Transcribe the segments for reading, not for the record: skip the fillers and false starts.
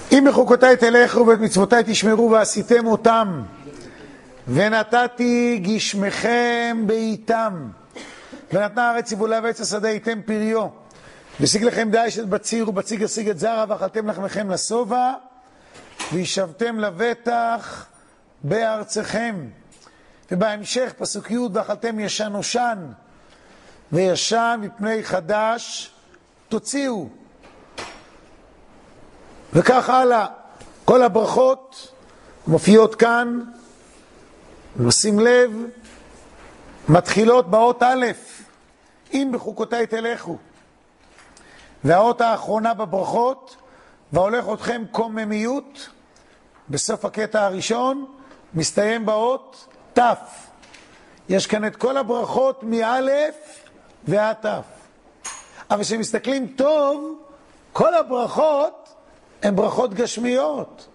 אם בחוקותיי תלכו ואת מצוותיי תשמרו ועשיתם אותם, ונתתי גשמכם בעיתם, ונתנה הארץ יבולה ועץ השדה ייתם פריו, ושיג לכם דייש את בציר ובציג ישיג את זרע, ואכלתם לחמכם לשובע, וישבתם לבטח בארצכם. ובהמשך פסוק י' ואכלתם ישן נושן, וישן מפני חדש תוציאו. וכך הלאה. כל הברכות מופיעות כאן, נשים לב, מתחילות באות א', אם בחוקותיי תלכו. והאות האחרונה בברכות, והולך אתכם קוממיות, בסוף הקטע הראשון, מסתיים באות ת'. יש כאן את כל הברכות מאלף ועד ת'. אבל כשמסתכלים טוב, כל הברכות הן ברכות גשמיות.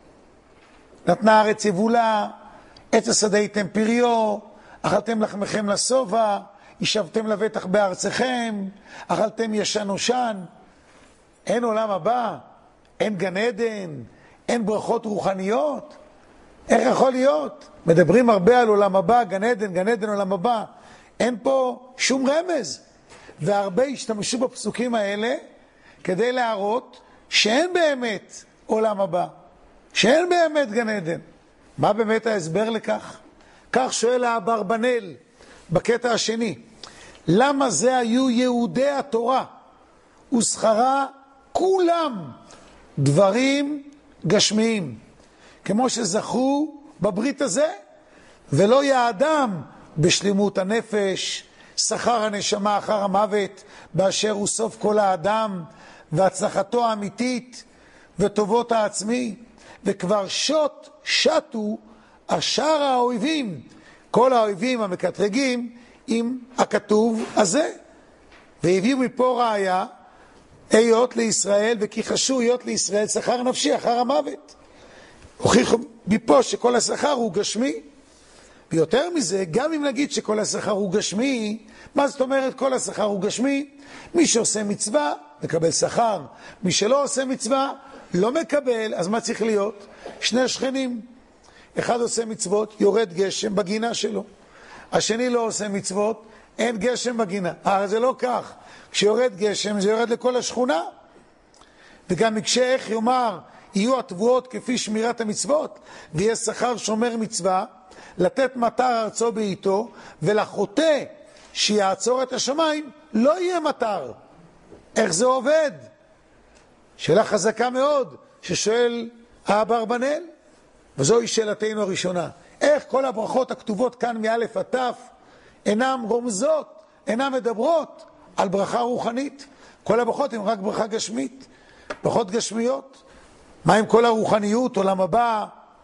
נתנה הארץ יבולה, עץ השדה ייתם פריו, אכלתם לחמכם לשובע, ישבתם לבטח בארצכם, אכלתם ישן נושן. אין עולם הבא, אין גן עדן, אין ברכות רוחניות. איך יכול להיות? מדברים הרבה על עולם הבא, גן עדן, עולם הבא. אין פה שום רמז. והרבה השתמשו בפסוקים האלה כדי להראות שאין באמת עולם הבא, שאין באמת גן עדן. מה באמת ההסבר לכך? כך שואל האברבנאל בקטע השני. למה זה היו יהודי התורה ושכרה כולם דברים גשמיים, כמו שזכו בברית הזה, ולא יאדם בשלימות הנפש, שכר הנשמה אחר המוות, באשר הוא סוף כל האדם, והצלחתו האמיתית, וטובות העצמי, וכבר שתו השאר האויבים, כל האויבים המקטרגים עם הכתוב הזה. והביאו מפה ראיה, היות לישראל, וכי חשו היות לישראל שכר נפשי אחר המוות. הוכיחו מפה שכל השכר הוא גשמי. ויותר מזה, גם אם נגיד שכל השכר הוא גשמי, מה זאת אומרת כל השכר הוא גשמי? מי שעושה מצווה מקבל שכר, מי שלא עושה מצווה לא מקבל. אז מה צריך להיות? שני שכנים, אחד עושה מצוות, יורד גשם בגינה שלו, השני לא עושה מצוות, אין גשם בגינה. זה לא כך. כשיורד גשם זה יורד לכל השכונה. וגם מקשה איך יאמר יהיו התבואות כפי שמירת המצוות, ויהיה שכר שומר מצווה, לתת מטר ארצו בעיתו, ולחוטא שיעצור את השמיים לא יהיה מטר. איך זה עובד? שאלה חזקה מאוד ששואל האברבנאל, וזוהי שאלתנו הראשונה. איך כל הברכות הכתובות כאן מאלף עד ת' אינן רומזות, אינן מדברות על ברכה רוחנית? כל הברכות הן רק ברכה גשמית, ברכות גשמיות. מה עם כל הרוחניות, עולם הבא,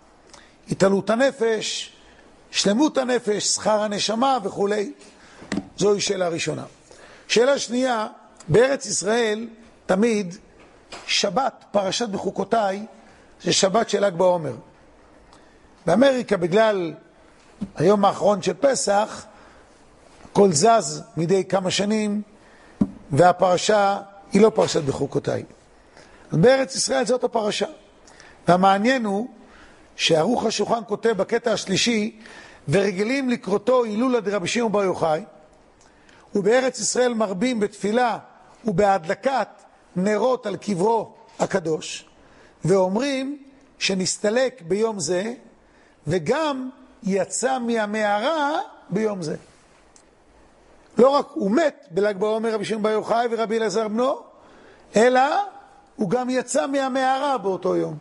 התעלות הנפש, שלמות הנפש, שכר הנשמה וכו'? זוהי שאלה ראשונה. שאלה שנייה, בארץ ישראל תמיד שבת, פרשת בחוקותיי, זה שבת של ל"ג בעומר. באמריקה בגלל היום האחרון של פסח, הכל זז מדי כמה שנים, והפרשה היא לא פרשת בחוקותיי. בארץ ישראל זאת הפרשה. והמעניין הוא שערוך השולחן כותב בקטע השלישי, ורגילים לקרותו הילולה דרבי שמעון בר יוחאי, ובארץ ישראל מרבים בתפילה ובהדלקת נרות על קברו הקדוש, ואומרים שנסתלק ביום זה, וגם יצא מהמערה ביום זה. לא רק הוא מת בל"ג בעומר רבי שמעון בר יוחאי ורבי אלעזר בנו, אלא הוא גם יצא מהמערה באותו יום.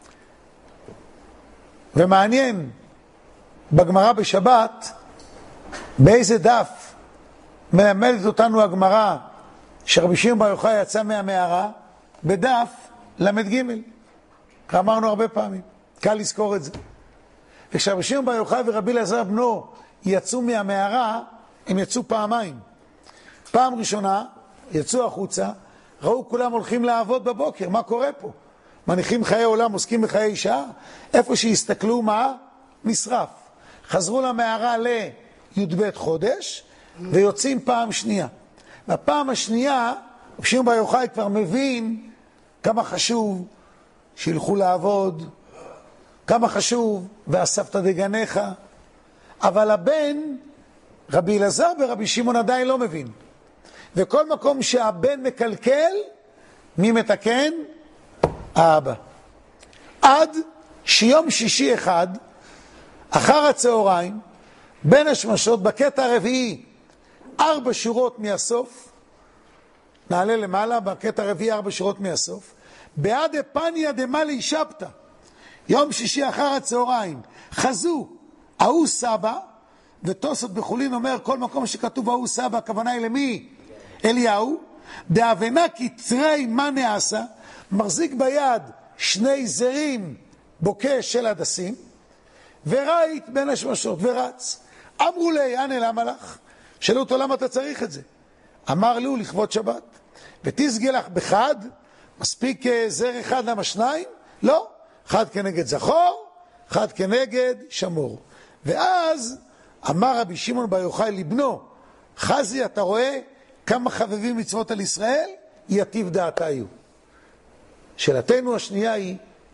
ומעניין, בגמרא בשבת, באיזה דף מלמדת אותנו הגמרא שרבי שמעון בר יוחאי יצא מהמערה? בדף למ"ג. אמרנו הרבה פעמים, קל לזכור את זה. וכשרבי שמעון בר יוחאי ורבי אלעזר בנו יצאו מהמערה, הם יצאו פעמיים. פעם ראשונה יצאו החוצה, ראו כולם הולכים לעבוד בבוקר, מה קורה פה? מניחים חיי עולם, עוסקים בחיי אישה? איפה שהסתכלו מה? נשרף. חזרו למערה לי"ב חודש, ויוצאים פעם שנייה. והפעם השנייה, רבי שמעון בר יוחאי כבר מבין כמה חשוב שילכו לעבוד, כמה חשוב, ואספת דגניך. אבל הבן, רבי אלעזר ורבי שמעון עדיין לא מבין. וכל מקום שהבן מקלקל, מי מתקן? האבא. עד שיום שישי אחד, אחר הצהריים, בין השמשות, בקטע הרביעי, 4 שורות מהסוף, נעלה למעלה, בקטע הרביעי 4 שורות מהסוף, בעד פניה דמלי שבתא, יום שישי אחר הצהריים, חזו, ההוא סבא, ותוספות בחולין אומר, כל מקום שכתוב ההוא סבא, הכוונה היא למי? אליהו, דאבנה קצרי מה נעשה, מחזיק ביד 2 זרים בוקש של הדסים, ורית בין השמשות ורץ. אמרו לי, אנה למה לך? שאלו אותו למה אתה צריך את זה? אמר לו לכבוד שבת. ותסגי לך בחד, מספיק זר אחד למה 2? לא, 1 כנגד זכור, 1 כנגד שמור. ואז אמר רבי שמעון בר יוחאי לבנו, חזי אתה רואה כמה חבבים מצוות על ישראל? יטיב דעתה יהיו. שאלתנו השנייה היא,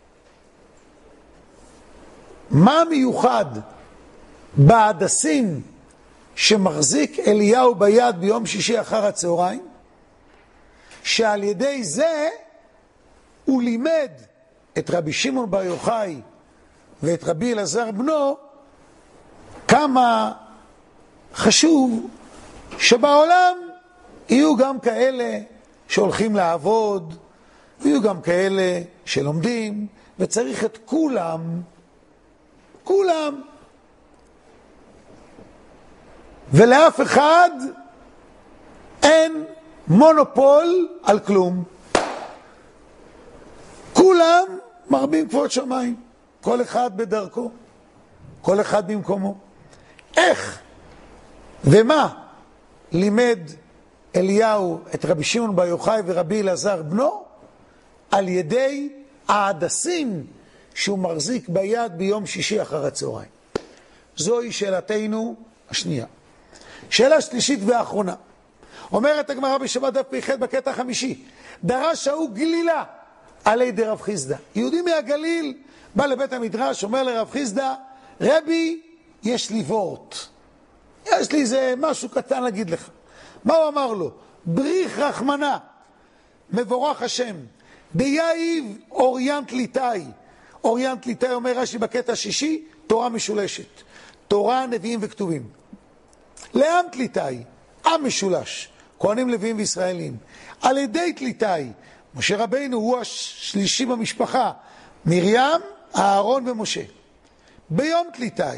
מה מיוחד בהדסים שמחזיק אליהו ביד ביום שישי אחר הצהריים, שעל ידי זה הוא לימד את רבי שמעון בר יוחאי ואת רבי אלעזר בנו כמה חשוב שבעולם יהיו גם כאלה שהולכים לעבוד, יהיו גם כאלה שלומדים, וצריך את כולם, כולם. ולאף אחד אין מונופול על כלום. כולם מרבים כבוד שמיים, כל אחד בדרכו, כל אחד במקומו. איך ומה לימד אליהו את רבי שמעון בר יוחאי ורבי אלעזר בנו? על ידי ההדסים שהוא מחזיק ביד ביום שישי אחר הצהריים. זוהי שאלתנו השנייה. שאלה שלישית ואחרונה. אומרת הגמרא בשבת דף פ"ח בקטע 5, דרש ההוא גלילה עלי דרב חיסדא. יהודי מהגליל בא לבית המדרש, אומר לרב חיסדא, רבי, יש לי וורט. יש לי איזה משהו קטן להגיד לך. מה הוא אמר לו? בריך רחמנה, מבורך השם, דייב אוריינט ליטאי. אוריינט ליטאי אומר רש"י בקטע 6, תורה משולשת. תורה, נביאים וכתובים. לעם תליטאי, עם משולש, כהנים לוויים וישראלים. על ידי תליטאי, משה רבינו הוא השלישי במשפחה, מרים, אהרון ומשה. ביום תליטאי,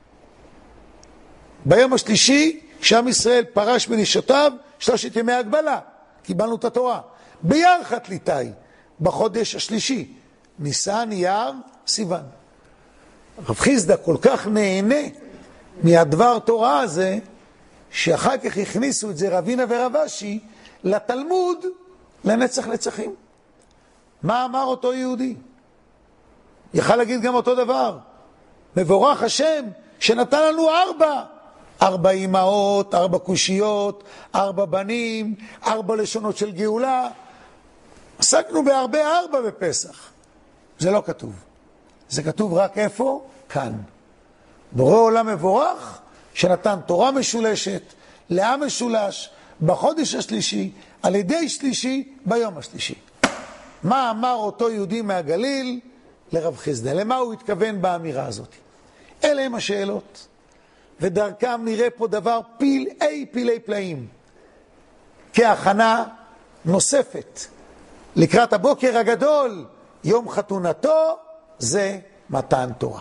ביום השלישי, כשעם ישראל פרש בנשותיו, 3 ימי הגבלה, קיבלנו את התורה. בירחא תליטאי, בחודש השלישי, ניסן, אייר, סיוון. רב חיסדא כל כך נהנה מהדבר תורה הזה, שאחר כך הכניסו את זה רבינה ורב אשי לתלמוד לנצח נצחים. מה אמר אותו יהודי? יכל להגיד גם אותו דבר. מבורך השם שנתן לנו 4 אמהות, 4 קושיות, 4 בנים, 4 לשונות של גאולה. עסקנו בהרבה 4 בפסח. זה לא כתוב. זה כתוב רק איפה? כאן. בורא עולם מבורך שנתן תורה משולשת, לעם משולש, בחודש השלישי, על ידי שלישי, ביום השלישי. מה אמר אותו יהודי מהגליל לרב חיסדא? למה הוא התכוון באמירה הזאת? אלה הם השאלות. ודרכם נראה פה דבר פילי פלאים. כהכנה נוספת. לקראת הבוקר הגדול, יום חתונתו, זה מתן תורה.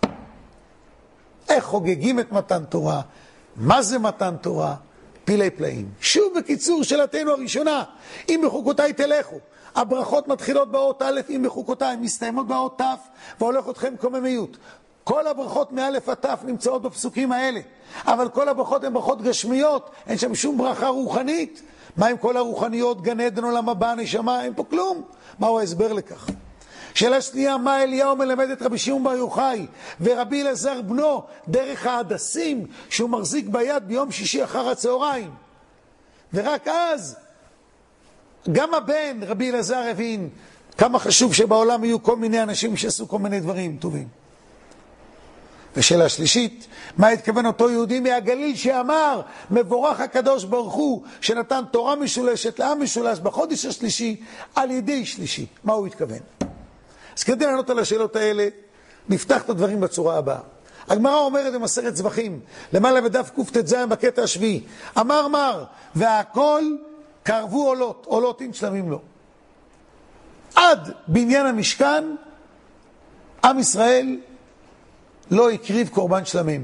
איך חוגגים את מתן תורה? מה זה מתן תורה? פילי פלאים. שוב בקיצור שאלתנו הראשונה, אם בחוקותיי תלכו. הברכות מתחילות באות א', אם בחוקותיי, מסתיימות באות ת', והולך אתכם קוממיות. כל הברכות מאלף עד ת' נמצאות בפסוקים האלה. אבל כל הברכות הן ברכות גשמיות, אין שם שום ברכה רוחנית. מה עם כל הרוחניות, גן עדן, עולם הבא, נשמה? אין פה כלום. מהו ההסבר לכך? שאלה שנייה, מה אליהו מלמד את רבי שמעון בר יוחאי ורבי אלעזר בנו דרך ההדסים שהוא מחזיק ביד ביום שישי אחר הצהריים? ורק אז גם הבן רבי אלעזר הבין כמה חשוב שבעולם יהיו כל מיני אנשים שעשו כל מיני דברים טובים. ושאלה שלישית, מה התכוון אותו יהודי מהגליל שאמר, מבורך הקדוש ברוך הוא שנתן תורה משולשת לעם משולש בחודש השלישי על ידי שלישי? מה הוא התכוון? אז כדי לענות על השאלות האלה, נפתח את הדברים בצורה הבאה. הגמרא אומרת במסכת זבחים, למעלה בדף קט"ז בקטע השביעי, אמר מר, והכל קרבו עולות, עולות אין שלמים לו. עד בניין המשכן, עם ישראל לא הקריב קורבן שלמים.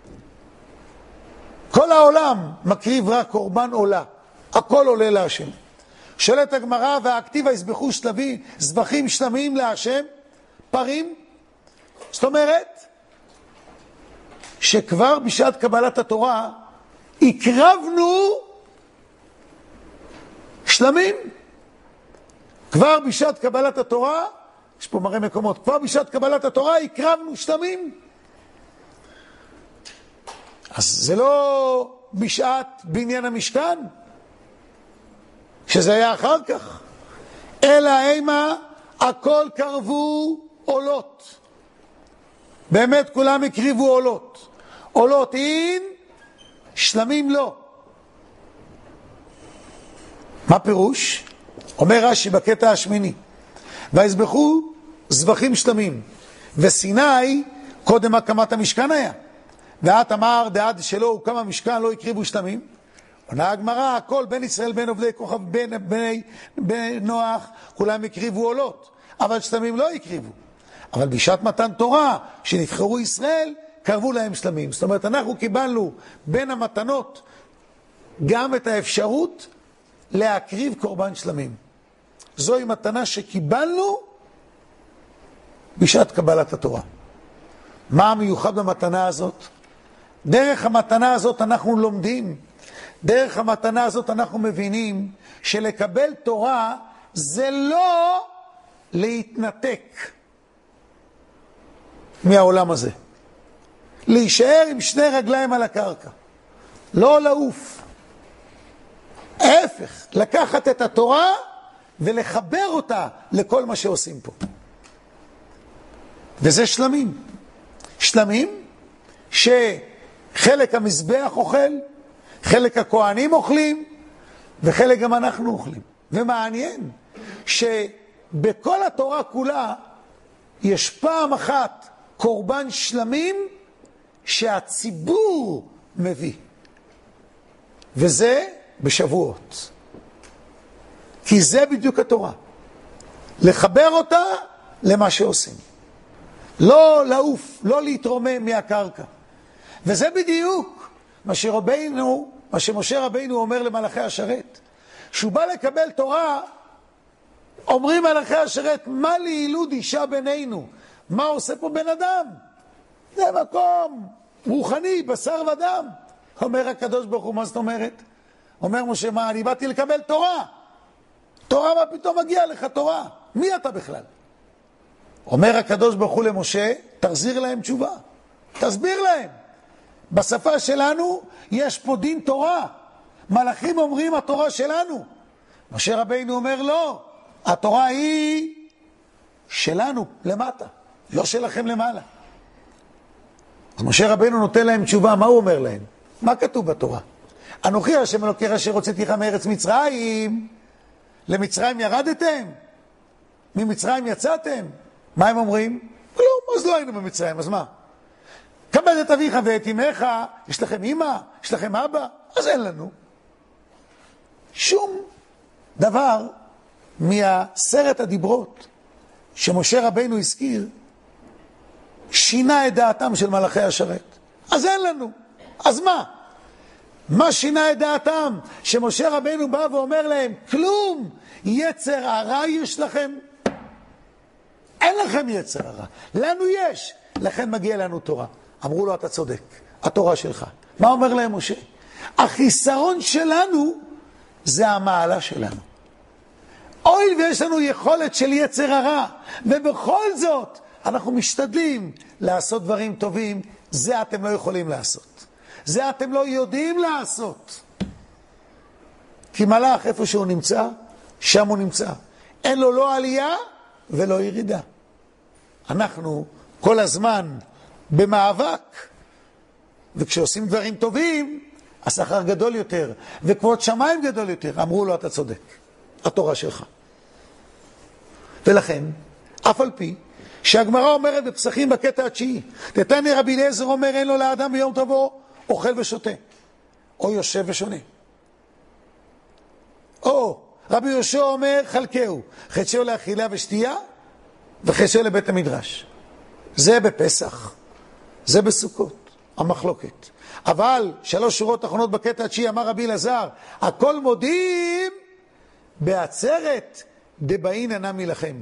כל העולם מקריב רק קורבן עולה. הכל עולה להשם. שואלת הגמרא, והאקטיבה יזבחו זבחים שלמים להשם, פרים. זאת אומרת, שכבר בשעת קבלת התורה, הקרבנו שלמים. כבר בשעת קבלת התורה, יש פה מראה מקומות, כבר בשעת קבלת התורה הקרבנו שלמים. אז זה לא בשעת בניין המשכן, שזה היה אחר כך, אלא אימה הכל קרבו עולות. באמת כולם הקריבו עולות. עולות אין, שלמים לא. מה פירוש? אומר רש"י בקטע השמיני, ויזבחו זבחים שלמים, וסיני קודם הקמת המשכן היה, ואת אמר דעד שלא הוקם המשכן לא הקריבו שלמים. עונה הגמרא, הכל בין ישראל בין עובדי כוכב בין נוח כולם הקריבו עולות, אבל שלמים לא הקריבו. אבל בשעת מתן תורה שנבחרו ישראל קרבו להם שלמים. זאת אומרת, אנחנו קיבלנו בין המתנות גם את האפשרות להקריב קורבן שלמים. זוהי מתנה שקיבלנו בשעת קבלת התורה. מה המיוחד במתנה הזאת? דרך המתנה הזאת אנחנו לומדים, דרך המתנה הזאת אנחנו מבינים שלקבל תורה זה לא להתנתק מהעולם הזה. להישאר עם שני רגליים על הקרקע. לא לעוף. ההפך, לקחת את התורה ולחבר אותה לכל מה שעושים פה. וזה שלמים. שלמים שחלק המזבח אוכל, חלק הכהנים אוכלים, וחלק גם אנחנו אוכלים. ומעניין שבכל התורה כולה יש פעם אחת קורבן שלמים שהציבור מביא. וזה בשבועות. כי זה בדיוק התורה. לחבר אותה למה שעושים. לא לעוף, לא להתרומם מהקרקע. וזה בדיוק מה שמשה רבינו אומר למלאכי השרת. שהוא בא לקבל תורה, אומרים מלאכי השרת, מה לילוד אישה בינינו? מה עושה פה בן אדם? זה מקום רוחני, בשר ודם. אומר הקדוש ברוך הוא, מה זאת אומרת? אומר משה, מה, אני באתי לקבל תורה. תורה, מה פתאום מגיע לך תורה? מי אתה בכלל? אומר הקדוש ברוך הוא למשה, תחזיר להם תשובה. תסביר להם. בשפה שלנו יש פה דין תורה. מלאכים אומרים התורה שלנו. משה רבינו אומר לא. התורה היא שלנו למטה, לא שלכם למעלה. אז משה רבינו נותן להם תשובה. מה הוא אומר להם? מה כתוב בתורה? אנוכי השם אלוקי אשר הוצאתיך מארץ מצרים. למצרים ירדתם? ממצרים יצאתם? מה הם אומרים? לא, אז לא היינו במצרים, אז מה? כבד את אביך ואת אמך, יש לכם אמא, יש לכם אבא, אז אין לנו. שום דבר מהסרט הדיברות שמשה רבינו הזכיר, שינה את דעתם של מלאכי השרת. אז אין לנו. אז מה? מה שינה את דעתם? שמשה רבינו בא ואומר להם, כלום, יצר הרע יש לכם? אין לכם יצר הרע. לנו יש. לכן מגיע לנו תורה. אמרו לו, אתה צודק. התורה שלך. מה אומר להם משה? החיסרון שלנו זה המעלה שלנו. אוי ויש לנו יכולת של יצר הרע. ובכל זאת, אנחנו משתדלים לעשות דברים טובים. זה אתם לא יכולים לעשות. זה אתם לא יודעים לעשות. כי מלאך איפה שהוא נמצא, שם הוא נמצא. אין לו לא עלייה ולא ירידה. אנחנו כל הזמן במאבק, וכשעושים דברים טובים, השכר גדול יותר, וכבוד שמיים גדול יותר. אמרו לו, אתה צודק, התורה שלך. ולכן, אף על פי, שהגמרא אומרת בפסחים בקטע התשיעי, תתני רבי אליעזר אומר, אין לו לאדם ביום טובו, אוכל ושותה, או יושב ושונה. או רבי יהושע אומר, חלקהו, חצאו לאכילה ושתייה, וחצאו לבית המדרש. זה בפסח, זה בסוכות, המחלוקת. אבל 3 שורות אחרונות בקטע התשיעי אמר רבי אלעזר, הכל מודים בעצרת דבעין נמי לכם.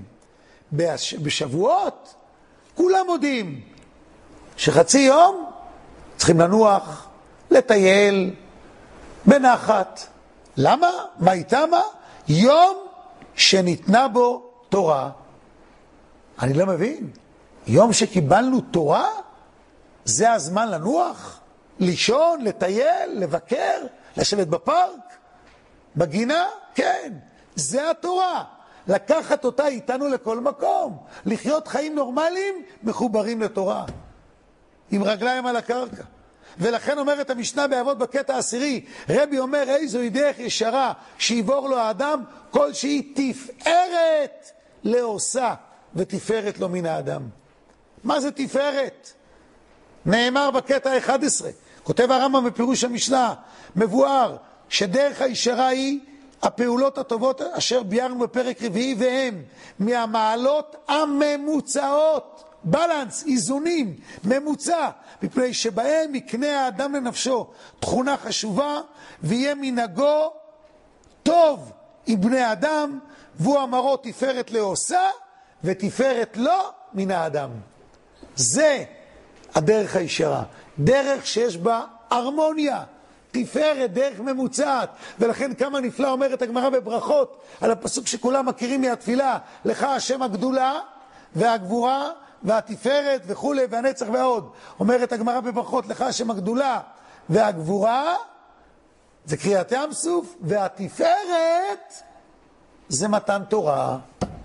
בשבועות כולם מודים שחצי יום צריכים לנוח, לטייל, בנחת. למה? מה איתה מה? יום שניתנה בו תורה. אני לא מבין. יום שקיבלנו תורה, זה הזמן לנוח, לישון, לטייל, לבקר, לשבת בפארק, בגינה? כן, זה התורה. לקחת אותה איתנו לכל מקום. לחיות חיים נורמליים, מחוברים לתורה. עם רגליים על הקרקע. ולכן אומרת המשנה באבות בקטע העשירי, רבי אומר, איזו דרך ישרה שיבור לו האדם, כל שהיא תפארת לעושה, ותפארת לו מן האדם. מה זה תפארת? נאמר בקטע 11, כותב הרמב"ם בפירוש המשנה, מבואר שדרך הישרה היא הפעולות הטובות אשר ביארנו בפרק רביעי, והם מהמעלות הממוצעות, בלנס, איזונים, ממוצע, מפני שבהם יקנה האדם לנפשו תכונה חשובה, ויהיה מנהגו טוב עם בני אדם, והוא אמרו תפארת לעושה, ותפארת לו מן האדם. זה הדרך הישרה, דרך שיש בה הרמוניה, תפארת, דרך ממוצעת. ולכן כמה נפלא אומרת הגמרא בברכות על הפסוק שכולם מכירים מהתפילה, לך השם הגדולה והגבורה והתפארת וכו' והנצח ועוד. אומרת הגמרא בברכות, לך השם הגדולה והגבורה, זה קריאת ים סוף, והתפארת זה מתן תורה.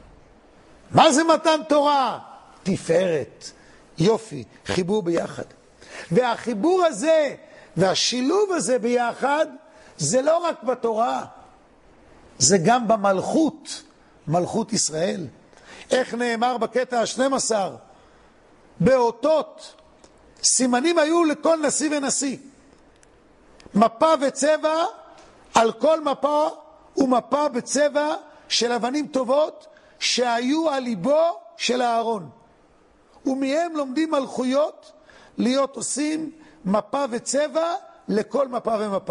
מה זה מתן תורה? תפארת. יופי, חיבור ביחד. והחיבור הזה והשילוב הזה ביחד, זה לא רק בתורה, זה גם במלכות, מלכות ישראל. איך נאמר בקטע ה-12? באותות, סימנים היו לכל נשיא ונשיא. מפה וצבע, על כל מפה ומפה בצבע של אבנים טובות, שהיו על ליבו של הארון. ומהם לומדים מלכויות להיות עושים מפה וצבע לכל מפה ומפה.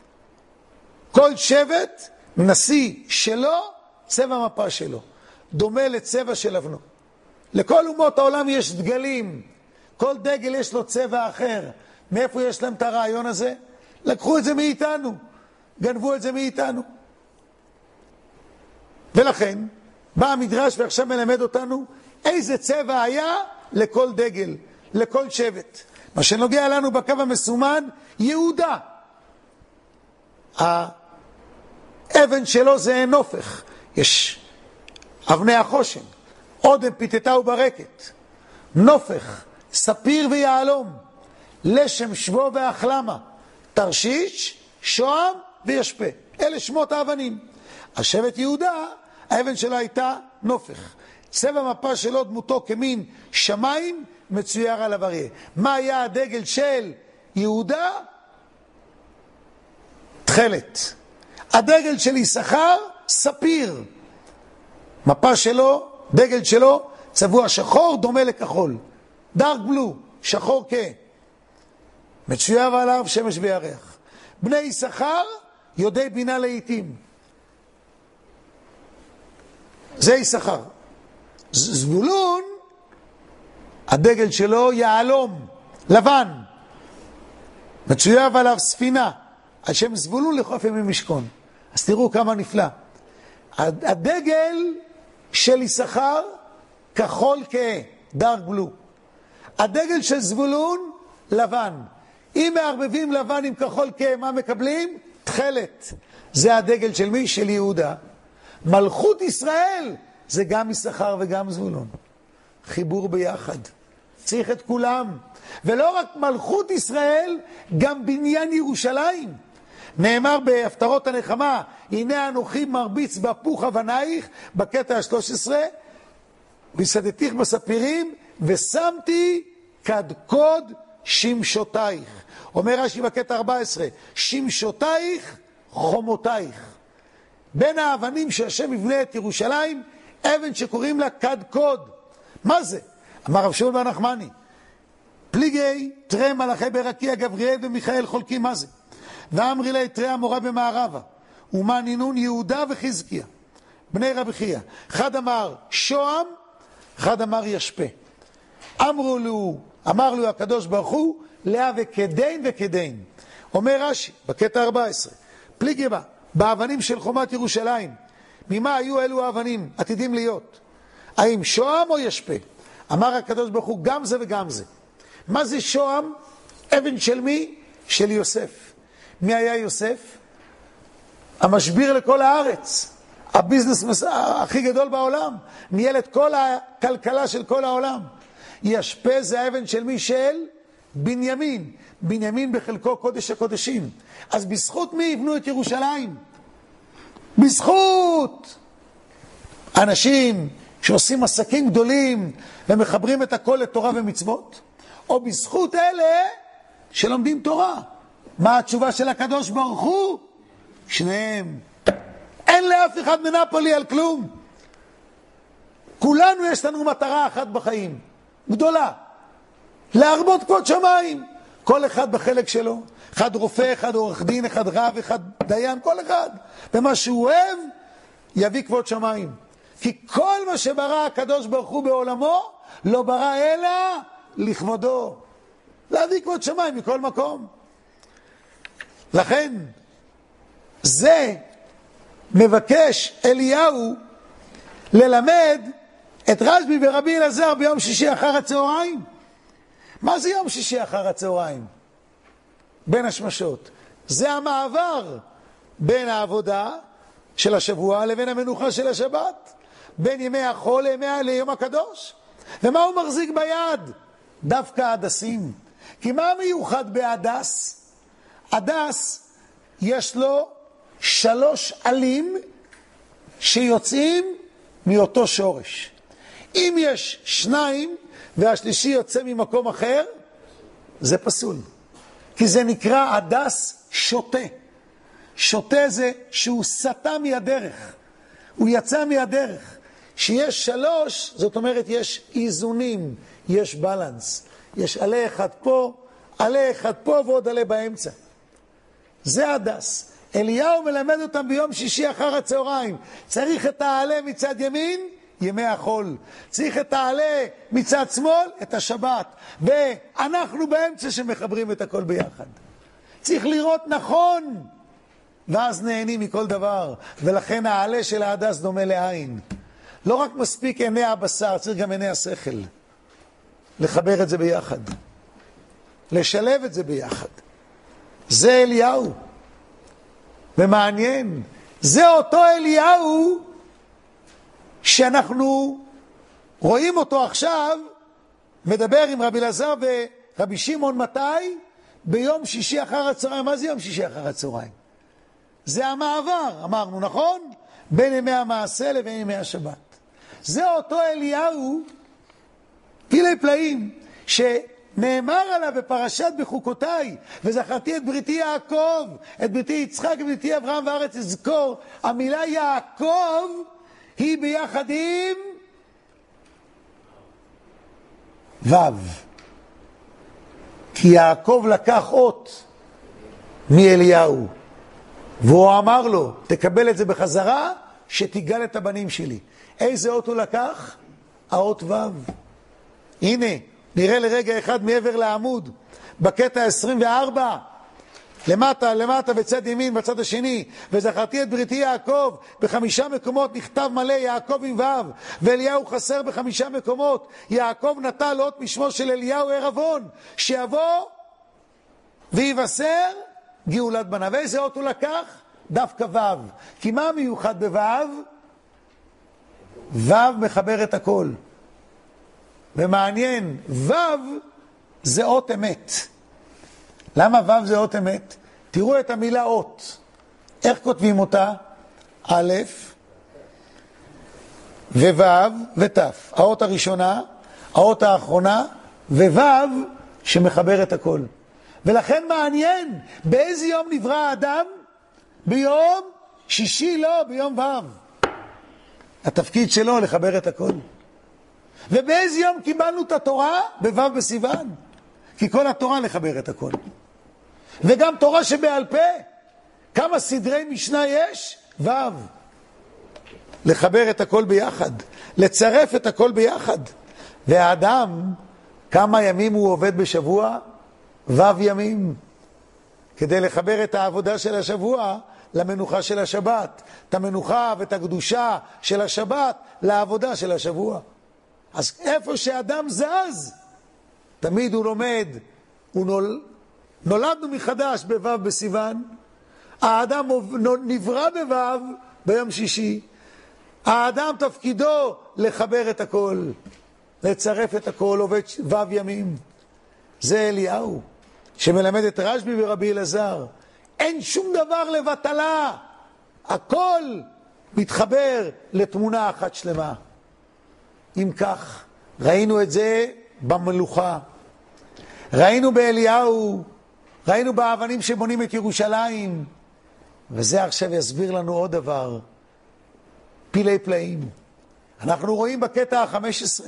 כל שבט, נשיא שלו, צבע מפה שלו. דומה לצבע של אבנו. לכל אומות העולם יש דגלים. כל דגל יש לו צבע אחר. מאיפה יש להם את הרעיון הזה? לקחו את זה מאיתנו. גנבו את זה מאיתנו. ולכן, בא המדרש ועכשיו מלמד אותנו איזה צבע היה לכל דגל, לכל שבט. מה שנוגע לנו בקו המסומן, יהודה. האבן שלו זה נופך. יש אבני החושן, עודם פיתתה וברקת, נופך, ספיר ויעלום, לשם שבו והחלמה, תרשיש, שוהם וישפה. אלה שמות האבנים. השבט יהודה, האבן שלה הייתה נופך. צבע מפה שלו דמותו כמין שמיים מצויר עליו אריה. מה היה הדגל של יהודה? תכלת. הדגל של יששכר, ספיר. מפה שלו, דגל שלו, צבוע שחור דומה לכחול. דארק בלו, שחור מצויר עליו שמש וירח. בני יששכר, יודעי בינה לעיתים. זה יששכר. זבולון, הדגל שלו יעלום, לבן. מצויר עליו ספינה, על שם זבולון לחוף ימי משכון. אז תראו כמה נפלא. הדגל של יששכר, כחול דארק בלו. הדגל של זבולון, לבן. אם מערבבים לבן עם כחול מה מקבלים? תכלת. זה הדגל של מי? של יהודה. מלכות ישראל זה גם יששכר וגם זבולון. חיבור ביחד. צריך את כולם. ולא רק מלכות ישראל, גם בניין ירושלים. נאמר בהפטרות הנחמה, הנה אנוכי מרביץ בפוך אבנייך, בקטע 13, וסדתיך בספירים, ושמתי קדקוד שמשותייך. אומר רש"י בקטע 14, שמשותייך חומותייך. בין האבנים שהשם יבנה את ירושלים, אבן שקוראים לה קדקוד. מה זה? אמר רב שמעון בר נחמני, פליגי תרי מלאכי ברקיע גבריאל ומיכאל חולקים מה זה? ואמרי לי תרי המורה במערבה, ומה נינון יהודה וחזקיה, בני רבי חייא. אחד אמר שוהם, אחד אמר ישפה. אמר לו הקדוש ברוך הוא, לאה וכדין וכדין. אומר רש"י, בקטע 14, פליגי בה, באבנים של חומת ירושלים, ממה היו אלו האבנים עתידים להיות? האם שוהם או ישפה? אמר הקדוש ברוך הוא, גם זה וגם זה. מה זה שוהם? אבן של מי? של יוסף. מי היה יוסף? המשביר לכל הארץ. הביזנס הכי גדול בעולם. ניהל את כל הכלכלה של כל העולם. ישפה זה האבן של מי? של בנימין. בנימין בחלקו קודש הקודשים. אז בזכות מי יבנו את ירושלים? בזכות אנשים שעושים עסקים גדולים ומחברים את הכל לתורה ומצוות, או בזכות אלה שלומדים תורה. מה התשובה של הקדוש ברוך הוא? שניהם. אין לאף אחד מנפולי על כלום. כולנו יש לנו מטרה אחת בחיים, גדולה, להרבות כבוד שמיים. כל אחד בחלק שלו, אחד רופא, אחד עורך דין, אחד רב, אחד דיין, כל אחד ומה שהוא אוהב יביא כבוד שמיים. כי כל מה שברא הקדוש ברוך הוא בעולמו לא ברא אלא לכבודו, להביא כבוד שמיים מכל מקום. לכן זה מבקש אליהו ללמד את רשב"י ורבי אלעזר ביום שישי אחר הצהריים. מה זה יום שישי אחר הצהריים? בין השמשות. זה המעבר בין העבודה של השבוע לבין המנוחה של השבת, בין ימי החול ליום הקדוש. ומה הוא מחזיק ביד? דווקא הדסים. כי מה מיוחד בהדס? הדס יש לו 3 עלים שיוצאים מאותו שורש. אם יש 2 והשלישי יוצא ממקום אחר, זה פסול. כי זה נקרא הדס שוטה. שוטה זה שהוא סטה מהדרך. הוא יצא מהדרך. שיש 3, זאת אומרת יש איזונים, יש בלנס. יש עלה אחד פה, עלה אחד פה ועוד עלה באמצע. זה הדס. אליהו מלמד אותם ביום שישי אחר הצהריים. צריך את העלה מצד ימין, ימי החול. צריך את העלה מצד שמאל, את השבת. ואנחנו באמצע שמחברים את הכל ביחד. צריך לראות נכון, ואז נהנים מכל דבר. ולכן העלה של ההדס דומה לעין. לא רק מספיק עיני הבשר, צריך גם עיני השכל. לחבר את זה ביחד. לשלב את זה ביחד. זה אליהו. ומעניין, זה אותו אליהו שאנחנו רואים אותו עכשיו, מדבר עם רבי אלעזר ורבי שמעון מתי? ביום שישי אחר הצהריים. מה זה יום שישי אחר הצהריים? זה המעבר, אמרנו, נכון? בין ימי המעשה לבין ימי השבת. זה אותו אליהו, פילי פלאים, שנאמר עליו בפרשת בחוקותיי, וזכרתי את בריתי יעקב, את בריתי יצחק, את בריתי אברהם וארץ אזכור. המילה יעקב היא ביחד עם ו', כי יעקב לקח אות מאליהו, והוא אמר לו, תקבל את זה בחזרה, שתיגל את הבנים שלי. איזה אות הוא לקח? האות ו'. הנה, נראה לרגע אחד מעבר לעמוד, בקטע 24, למטה בצד ימין, בצד השני, וזכרתי את בריתי יעקב, ב5 מקומות נכתב מלא יעקב עם ו', ואליהו חסר ב5 מקומות. יעקב נטל אות משמו של אליהו ערבון, שיבוא ויבשר גאולת בניו. ואיזה אות הוא לקח? דווקא ו'. כי מה מיוחד בו'? ו' מחבר את הכל. ומעניין, ו' זה אות אמת. למה ו' זה אות אמת? תראו את המילה אות. איך כותבים אותה? א' וו' ות'. האות הראשונה, האות האחרונה, וו' שמחבר את הכל. ולכן מעניין, באיזה יום נברא האדם? ביום שישי, לא, ביום ו'. התפקיד שלו לחבר את הכל. ובאיזה יום קיבלנו את התורה? בו' בסיוון. כי כל התורה לחבר את הכל. וגם תורה שבעל פה. כמה סדרי משנה יש? ו'. לחבר את הכל ביחד. לצרף את הכל ביחד. והאדם, כמה ימים הוא עובד בשבוע? ו' ימים. כדי לחבר את העבודה של השבוע למנוחה של השבת. את המנוחה ואת הקדושה של השבת לעבודה של השבוע. אז איפה שאדם זז, תמיד הוא לומד. נולדנו מחדש בו' בסיוון. האדם נברא בו' ביום שישי. האדם תפקידו לחבר את הכל, לצרף את הכל, עובד ו' ימים. זה אליהו שמלמד את רשב"י ורבי אלעזר. אין שום דבר לבטלה, הכל מתחבר לתמונה אחת שלמה. אם כך, ראינו את זה במלוכה, ראינו באליהו, ראינו באבנים שבונים את ירושלים, וזה עכשיו יסביר לנו עוד דבר, פילי פלאים. אנחנו רואים בקטע ה-15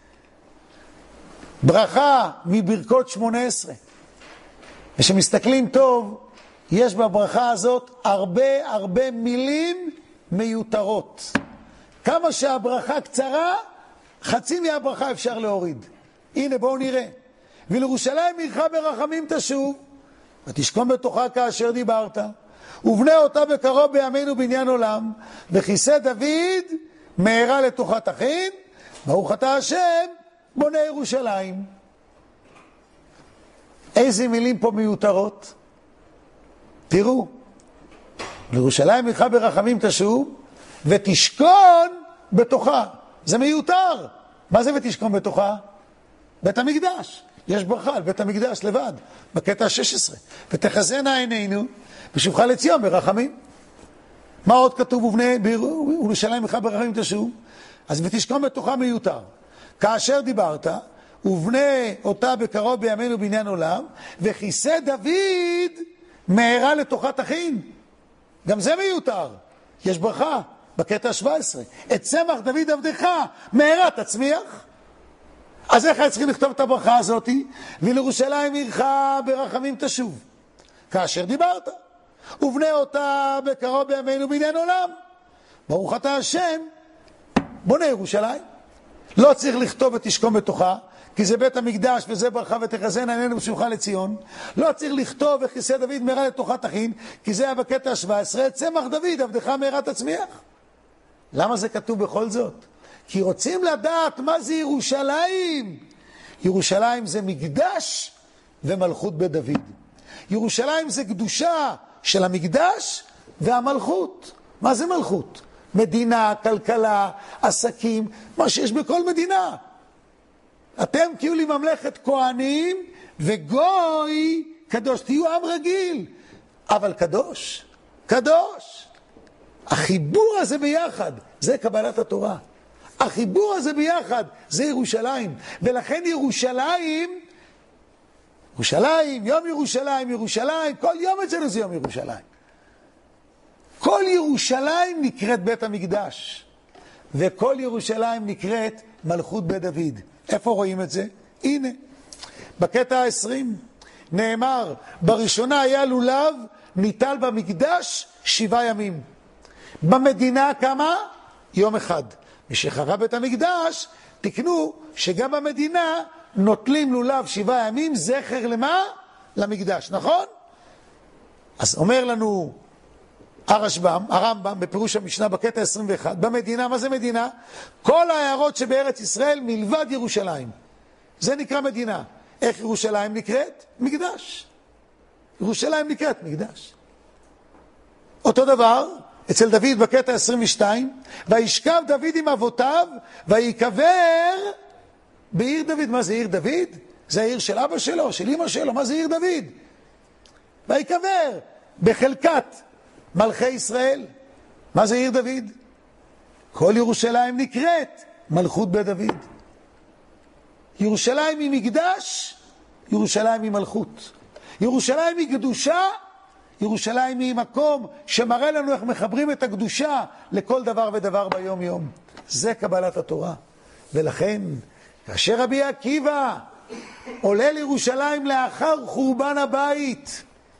ברכה מברכות 18, ושמסתכלים טוב, יש בברכה הזאת הרבה מילים מיותרות. כמה שהברכה קצרה, חצי מהברכה אפשר להוריד. הנה בואו נראה. ולירושלים עירך ברחמים תשוב, ותשכון בתוכה כאשר דיברת, ובנה אותה בקרוב בימינו בניין עולם, וכיסא דוד מהרה לתוכה תכין, ברוך אתה השם בונה ירושלים. איזה מילים פה מיותרות? תראו, לירושלים עירך ברחמים תשוב, ותשכון בתוכה. זה מיותר. מה זה ותשכון בתוכה? בית המקדש. יש ברכה על בית המקדש לבד, בקטע 16. ותחזינה עינינו בשובך לציון ברחמים. מה עוד כתוב? ובנה בירושלים עירך ברחמים תשוב. אז ותשכון בתוכה מיותר. כאשר דיברת, ובנה אותה בקרוב בימינו בניין עולם, וכיסא דוד מהרה לתוכה תכין. גם זה מיותר. יש ברכה בקטע 17. את צמח דוד עבדך מהרה תצמיח. אז איך צריכים לכתוב את הברכה הזאת? ולירושלים עירך ברחמים תשוב. כאשר דיברת, ובנה אותה בקרוב בימינו בניין עולם. ברוך אתה השם בונה ירושלים. לא צריך לכתוב ותשכון בתוכה, כי זה בית המקדש וזה ברכה ותחזינה עינינו בשובך לציון. לא צריך לכתוב וכיסא דוד מהרה לתוכה תכין, כי זה היה בקטע 17, צמח דוד עבדך מהרה תצמיח. למה זה כתוב בכל זאת? כי רוצים לדעת מה זה ירושלים. ירושלים זה מקדש ומלכות בית דוד. ירושלים זה קדושה של המקדש והמלכות. מה זה מלכות? מדינה, כלכלה, עסקים, מה שיש בכל מדינה. אתם כאילו לי ממלכת כהנים וגוי קדוש. תהיו עם רגיל, אבל קדוש. קדוש. החיבור הזה ביחד, זה קבלת התורה. החיבור הזה ביחד, זה ירושלים. ולכן ירושלים, יום ירושלים, כל יום אצלנו זה יום ירושלים. כל ירושלים נקראת בית המקדש, וכל ירושלים נקראת מלכות בית דוד. איפה רואים את זה? הנה, בקטע 20 נאמר, בראשונה היה לולב ניטל במקדש 7 ימים. במדינה כמה? יום אחד. משחרב בית המקדש, תקנו שגם במדינה נוטלים לולב 7 ימים, זכר למה? למקדש, נכון? אז אומר לנו הרמב"ם בפירוש המשנה בקטע 21, במדינה, מה זה מדינה? כל העיירות שבארץ ישראל מלבד ירושלים. זה נקרא מדינה. איך ירושלים נקראת? מקדש. ירושלים נקראת מקדש. אותו דבר אצל דוד בקטע 22, וישכב דוד עם אבותיו, ויקבר בעיר דוד. מה זה עיר דוד? זה העיר של אבא שלו, של אמא שלו, מה זה עיר דוד? ויקבר בחלקת מלכי ישראל. מה זה עיר דוד? כל ירושלים נקראת מלכות בית דוד. ירושלים היא מקדש, ירושלים היא מלכות. ירושלים היא קדושה, ירושלים היא מקום שמראה לנו איך מחברים את הקדושה לכל דבר ודבר ביום יום. זה קבלת התורה. ולכן, כאשר רבי עקיבא עולה לירושלים לאחר חורבן הבית,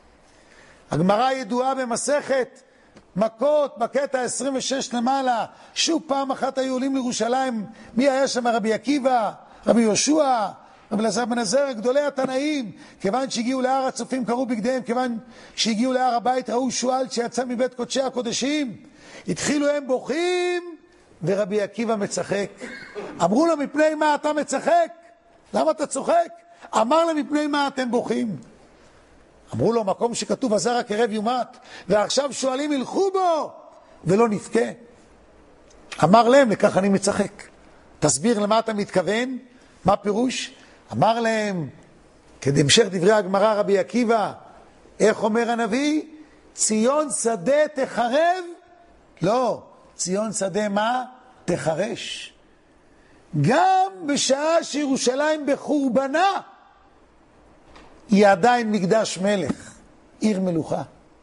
הגמרא ידועה במסכת מכות, בקטע 26 למעלה, שוב פעם אחת היו עולים לירושלים. מי היה שם? רבי עקיבא, רבי יהושע, רבי אלעזר בן עזרא, גדולי התנאים. כיוון שהגיעו להר הצופים קראו בגדיהם, כיוון שהגיעו להר הבית ראו שועל שיצא מבית קודשי הקודשים. התחילו הם בוכים ורבי עקיבא מצחק. אמרו לו, מפני מה אתה מצחק? למה אתה צוחק? אמר להם, מפני מה אתם בוכים? אמרו לו, מקום שכתוב הזרע קרב יומת, ועכשיו שואלים ילכו בו ולא נבכה. אמר להם, לכך אני מצחק. תסביר למה אתה מתכוון, מה פירוש? אמר להם, כדמשך דברי הגמרא רבי עקיבא, איך אומר הנביא? ציון שדה תחרב? לא, ציון שדה מה? תחרש. גם בשעה שירושלים בחורבנה, היא עדיין מקדש מלך, עיר מלוכה.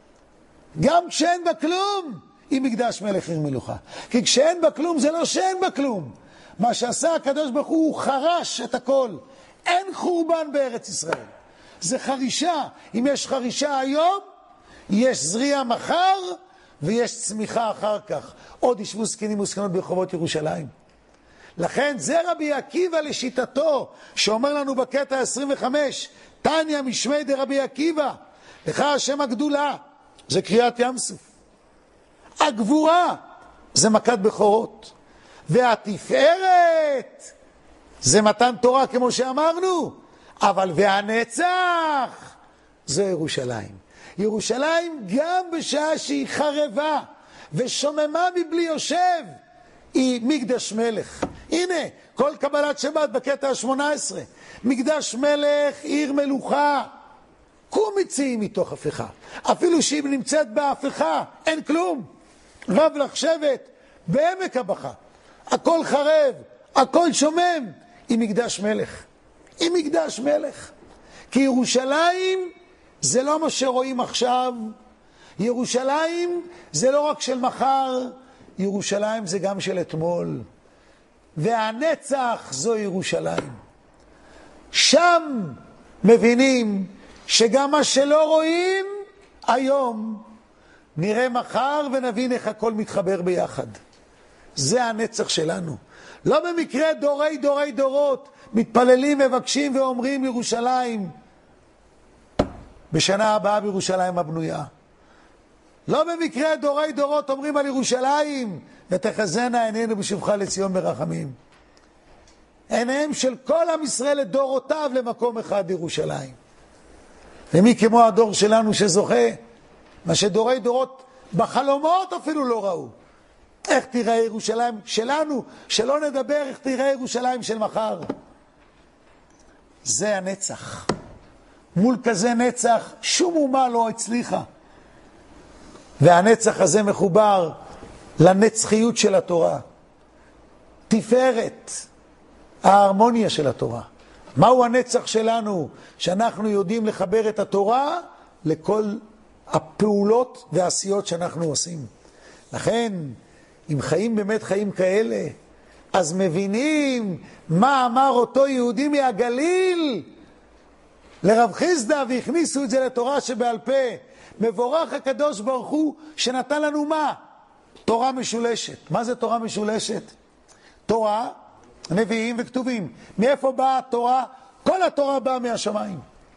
גם כשאין בה כלום, היא מקדש מלך, עיר מלוכה. כי כשאין בה כלום, זה לא שאין בה כלום. מה שעשה הקדוש ברוך הוא חרש את הכל. אין חורבן בארץ ישראל. זה חרישה. אם יש חרישה היום, יש זריעה מחר, ויש צמיחה אחר כך. עוד ישבו זקנים וזקנות ברחובות ירושלים. לכן זה רבי עקיבא לשיטתו, שאומר לנו בקטע 25, תניא משמי דרבי עקיבא, לך השם הגדולה, זה קריאת ים סוף. הגבורה, זה מכת בכורות. והתפארת, זה מתן תורה כמו שאמרנו. אבל והנצח, זה ירושלים. ירושלים גם בשעה שהיא חרבה ושוממה מבלי יושב, היא מקדש מלך. הנה, כל קבלת שבת בקטע ה-18. מקדש מלך, עיר מלוכה. קום מציעים מתוך הפיכה. אפילו שהיא נמצאת בהפיכה, אין כלום. רב לך שבט, בעמק הבכה. הכל חרב, הכל שומם. היא מקדש מלך. היא מקדש מלך. כי ירושלים זה לא מה שרואים עכשיו. ירושלים זה לא רק של מחר, ירושלים זה גם של אתמול. והנצח זו ירושלים. שם מבינים שגם מה שלא רואים היום, נראה מחר ונבין איך הכל מתחבר ביחד. זה הנצח שלנו. לא במקרה דורי דורי דורות מתפללים, מבקשים ואומרים ירושלים בשנה הבאה בירושלים הבנויה. לא במקרה דורי דורות אומרים על ירושלים ותחזינה עינינו בשובך לציון ברחמים. עיניהם של כל עם ישראל לדורותיו למקום אחד ירושלים. ומי כמו הדור שלנו שזוכה, מה שדורי דורות בחלומות אפילו לא ראו. איך תראה ירושלים שלנו, שלא נדבר איך תראה ירושלים של מחר. זה הנצח. מול כזה נצח שום אומה לא הצליחה. והנצח הזה מחובר לנצחיות של התורה. תפארת, ההרמוניה של התורה. מהו הנצח שלנו? שאנחנו יודעים לחבר את התורה לכל הפעולות והעשיות שאנחנו עושים. לכן, אם חיים באמת חיים כאלה, אז מבינים מה אמר אותו יהודי מהגליל לרב חיסדא, והכניסו את זה לתורה שבעל פה. מבורך הקדוש ברוך הוא שנתן לנו מה? תורה משולשת. מה זה תורה משולשת? תורה, נביאים וכתובים. מאיפה באה התורה? כל התורה באה מהשמיים.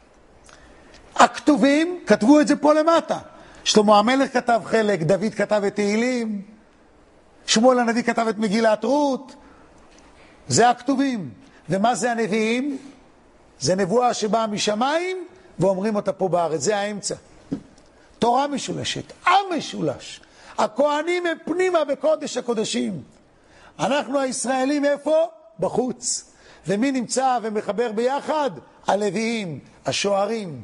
הכתובים כתבו את זה פה למטה. שלמה המלך כתב חלק, דוד כתב את תהילים, שמואל הנביא כתב את מגילת רות. זה הכתובים. ומה זה הנביאים? זה נבואה שבאה משמיים ואומרים אותה פה בארץ. זה האמצע. תורה משולשת, עם משולש. הכהנים הם פנימה בקודש הקודשים. אנחנו הישראלים איפה? בחוץ. ומי נמצא ומחבר ביחד? הלוויים, השוערים.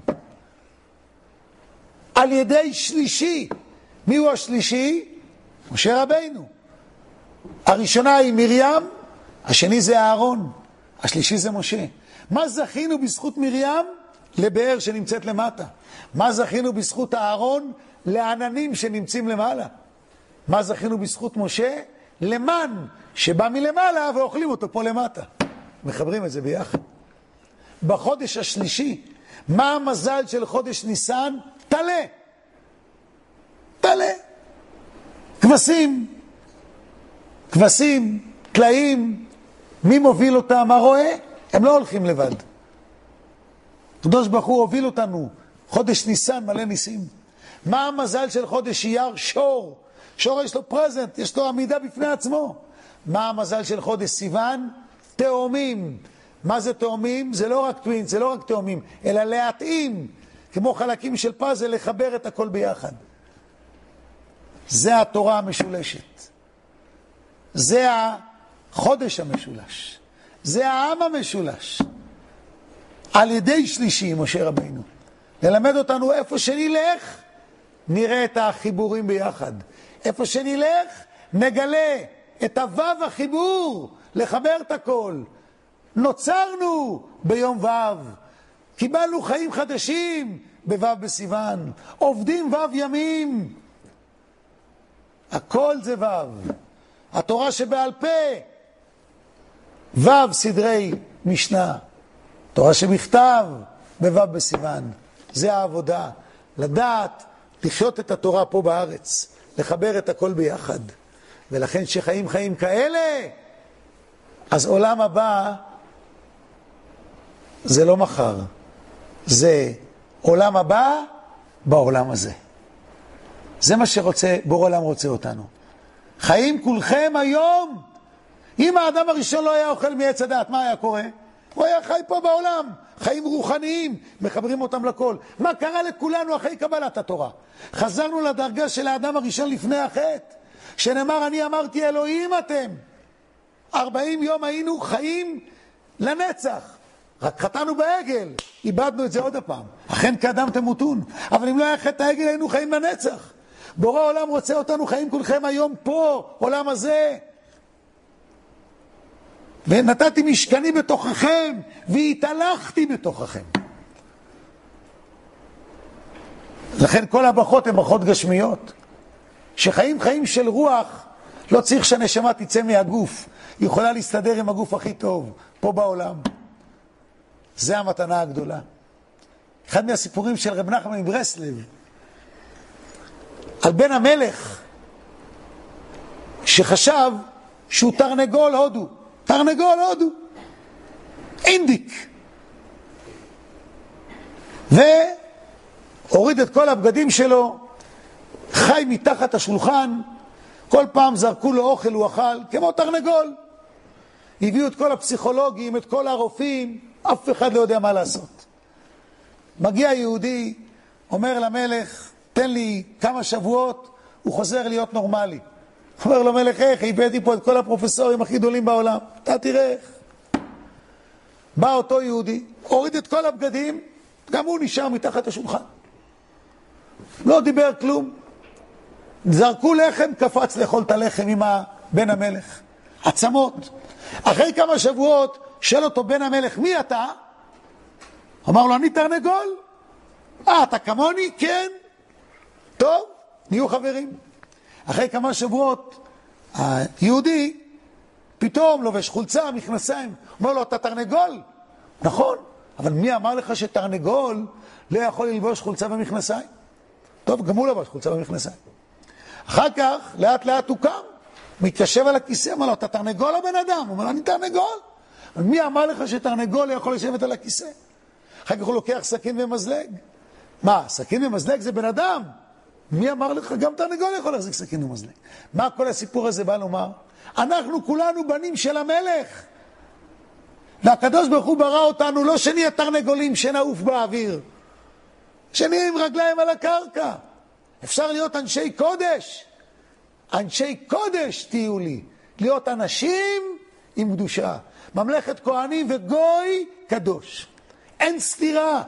על ידי שלישי. מי הוא השלישי? משה רבינו. הראשונה היא מרים, השני זה אהרון, השלישי זה משה. מה זכינו בזכות מרים? לבאר שנמצאת למטה. מה זכינו בזכות אהרון? לעננים שנמצאים למעלה. מה זכינו בזכות משה? למן שבא מלמעלה ואוכלים אותו פה למטה. מחברים את זה ביחד. בחודש השלישי, מה המזל של חודש ניסן? תלה. תלה. כבשים. כבשים, תלאים. מי מוביל אותם? מה רואה? הם לא הולכים לבד. הקדוש ברוך הוא הוביל אותנו. חודש ניסן מלא ניסים. מה המזל של חודש אייר? שור. שור יש לו פרזנט, יש לו עמידה בפני עצמו. מה המזל של חודש סיוון? תאומים. מה זה תאומים? זה לא רק טווינס, זה לא רק תאומים, אלא להתאים, כמו חלקים של פאזל, לחבר את הכל ביחד. זה התורה המשולשת. זה החודש המשולש. זה העם המשולש. על ידי שלישי, משה רבינו. ללמד אותנו איפה שנלך, נראה את החיבורים ביחד. איפה שנלך, נגלה את הוו החיבור, לחבר את הכל. נוצרנו ביום וו. קיבלנו חיים חדשים בוו בסיוון. עובדים וו ימים. הכל זה וו. התורה שבעל פה, וו סדרי משנה. תורה שבכתב, בוו בסיוון. זה העבודה. לדעת, לחיות את התורה פה בארץ. לחבר את הכל ביחד. ולכן שחיים חיים כאלה, אז עולם הבא זה לא מחר. זה עולם הבא בעולם הזה. זה מה שרוצה, בורא עולם רוצה אותנו. חיים כולכם היום. אם האדם הראשון לא היה אוכל מעץ הדעת, מה היה קורה? הוא היה חי פה בעולם. חיים רוחניים, מחברים אותם לכל. מה קרה לכולנו אחרי קבלת התורה? חזרנו לדרגה של האדם הראשון לפני החטא. שנאמר, אני אמרתי אלוהים אתם. 40 יום היינו חיים לנצח. רק חטאנו בעגל, איבדנו את זה עוד הפעם. אכן כאדם תמותון. אבל אם לא היה חטא העגל, היינו חיים לנצח. בורא עולם רוצה אותנו חיים כולכם היום פה, עולם הזה. ונתתי משכני בתוככם, והתהלכתי בתוככם. לכן כל הברכות הן ברכות גשמיות. שחיים חיים של רוח, לא צריך שהנשמה תצא מהגוף. היא יכולה להסתדר עם הגוף הכי טוב, פה בעולם. זה המתנה הגדולה. אחד מהסיפורים של רב נחמן מברסלב, על בן המלך, שחשב שהוא תרנגול הודו. תרנגול הודו. אינדיק. והוריד את כל הבגדים שלו, חי מתחת השולחן, כל פעם זרקו לו אוכל, הוא אכל, כמו תרנגול. הביאו את כל הפסיכולוגים, את כל הרופאים, אף אחד לא יודע מה לעשות. מגיע יהודי, אומר למלך, תן לי כמה שבועות, הוא חוזר להיות נורמלי. אומר לו מלך, איך? הבאתי פה את כל הפרופסורים הכי גדולים בעולם, אתה תראה איך. בא אותו יהודי, הוריד את כל הבגדים, גם הוא נשאר מתחת השולחן. לא דיבר כלום. זרקו לחם, קפץ לאכול את הלחם עם בן המלך. עצמות. אחרי כמה שבועות, שאל אותו בן המלך, מי אתה? אמר לו, אני תרנגול. אתה כמוני? כן. טוב, נהיו חברים. אחרי כמה שבועות, היהודי פתאום לובש חולצה, מכנסיים. אומר לו, אתה תרנגול? נכון, אבל מי אמר לך שתרנגול לא יכול ללבוש חולצה ומכנסיים? טוב, גם הוא לבש חולצה ומכנסיים. אחר כך, לאט לאט הוא קם, מתיישב על הכיסא, אומר לו, אתה תרנגול או בן אדם? הוא אומר, אני תרנגול. אבל מי אמר לך שתרנגול לא יכול לשבת על הכיסא? אחר כך הוא לוקח סכין ומזלג. מה, סכין ומזלג זה בן אדם? מי אמר לך? גם תרנגול יכול להחזיק סכין ומזלג. מה כל הסיפור הזה בא לומר? אנחנו כולנו בנים של המלך. והקדוש ברוך הוא ברא אותנו, לא שנהיה תרנגולים שנעוף באוויר. שנהיה עם רגליים על הקרקע. אפשר להיות אנשי קודש. אנשי קודש תהיו לי, להיות אנשים עם קדושה, ממלכת כהנים וגוי קדוש. אין סתירה.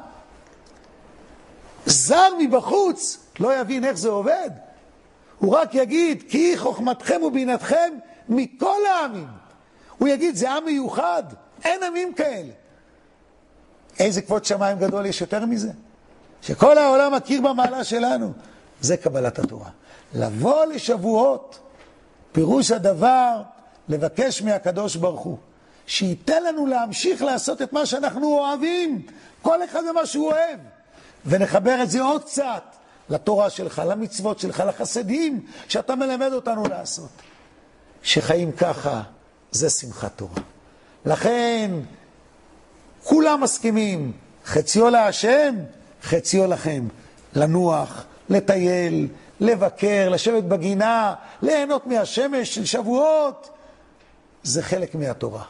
זר מבחוץ לא יבין איך זה עובד. הוא רק יגיד, כי חוכמתכם ובינתכם מכל העמים. הוא יגיד, זה עם מיוחד, אין עמים כאלה. איזה כבוד שמיים גדול יש יותר מזה? שכל העולם מכיר במעלה שלנו. זה קבלת התורה. לבוא לשבועות, פירוש הדבר, לבקש מהקדוש ברוך הוא, שייתן לנו להמשיך לעשות את מה שאנחנו אוהבים, כל אחד ומה שהוא אוהב, ונחבר את זה עוד קצת לתורה שלך, למצוות שלך, לחסדים שאתה מלמד אותנו לעשות. שחיים ככה, זה שמחת תורה. לכן, כולם מסכימים, חציו להשם, חציו לכם, לנוח, לטייל, לבקר, לשבת בגינה, ליהנות מהשמש של שבועות, זה חלק מהתורה.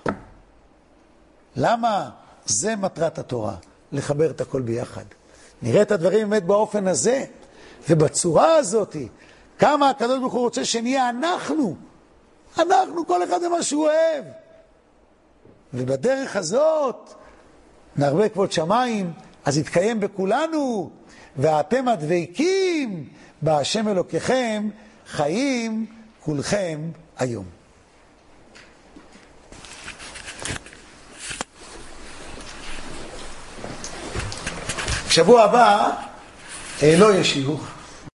למה? זה מטרת התורה, לחבר את הכל ביחד. נראה את הדברים באמת באופן הזה, ובצורה הזאת, כמה הקדוש ברוך הוא רוצה שנהיה אנחנו כל אחד מה שהוא אוהב. ובדרך הזאת, נרבה כבוד שמיים, אז יתקיים בכולנו, ואתם הדבקים בהשם אלוקיכם, חיים כולכם היום. שבוע הבא לא יהיה שיעור.